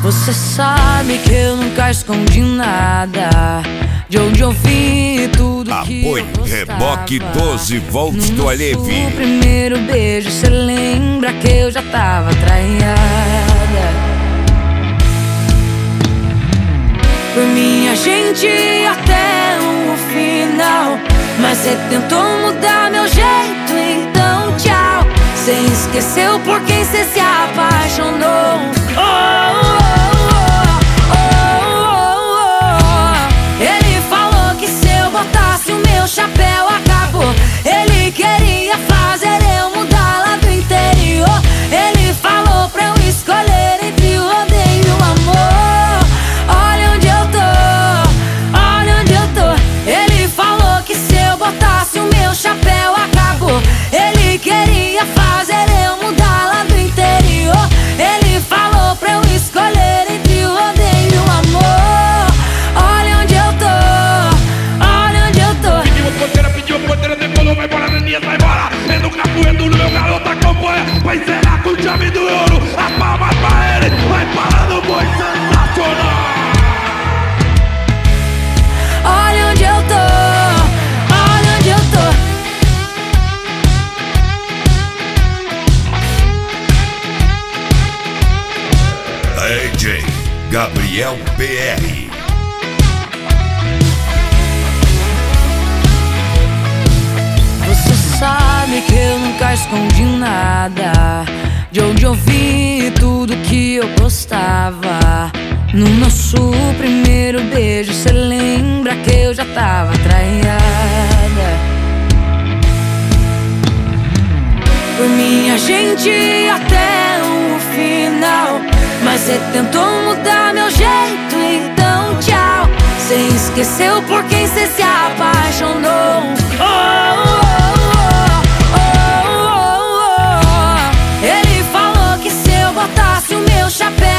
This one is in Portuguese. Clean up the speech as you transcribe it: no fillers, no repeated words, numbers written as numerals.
Você sabe que eu nunca escondi nada, de onde eu vim, tudo que eu Apoio gostava. Reboque 12 volts do Alevi. No primeiro beijo, cê lembra que eu já tava traiada. Por mim a gente ia até o final, mas cê tentou mudar meu jeito, então tchau. Cê esqueceu por quem cê se apaixonou. Ele falou que se eu botasse o meu chapéu acabou. Ele queria fazer eu mudar lá do interior. Ele falou pra eu escolher entre o rodeio e o amor. Olha onde eu tô, olha onde eu tô. Ele falou que se eu botasse o meu chapéu acabou. Ele queria fazer eu mudar lá do interior. Ele falou pra eu escolher entre o rodeio e o amor. Olha onde eu tô, olha onde eu tô. Pediu porteira, decolou, vai embora, Neninha, vai embora. É no capoeiro, no meu garoto acompanha. Vai encerrar com chave do ouro. A palma pra ele, vai parar no boi sensacional. Olha onde eu tô, olha onde eu tô. DJ Gabriel PR. Você sabe que eu nunca escondi nada, de onde eu vim, tudo que eu gostava. No nosso primeiro beijo, cê lembra que eu já tava traiada. Por mim a gente ia até o final, mas cê tentou mudar meu jeito, então tchau. Cê esqueceu por quem cê se apaixonou. Ele falou que se eu botasse o meu chapéu